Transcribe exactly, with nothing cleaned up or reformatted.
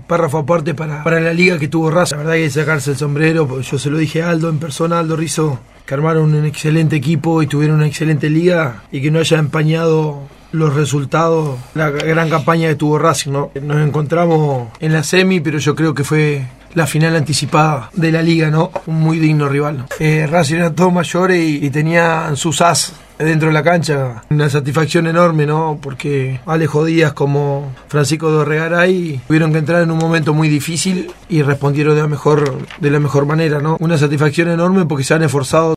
párrafo aparte para, para la liga que tuvo Racing. La verdad que hay que sacarse el sombrero, porque yo se lo dije a Aldo en persona, Aldo Rizzo, que armaron un excelente equipo y tuvieron una excelente liga, y que no haya empañado los resultados, la gran campaña que tuvo Racing, ¿no? Nos encontramos en la semi, pero yo creo que fue la final anticipada de la liga, ¿no? Un muy digno rival, ¿no? Eh, Racing eran todos mayores y, y tenían sus as dentro de la cancha. Una satisfacción enorme, ¿no? Porque Alejo Díaz como Francisco Dorregaray tuvieron que entrar en un momento muy difícil y respondieron de la mejor, de la mejor manera, ¿no? Una satisfacción enorme porque se han esforzado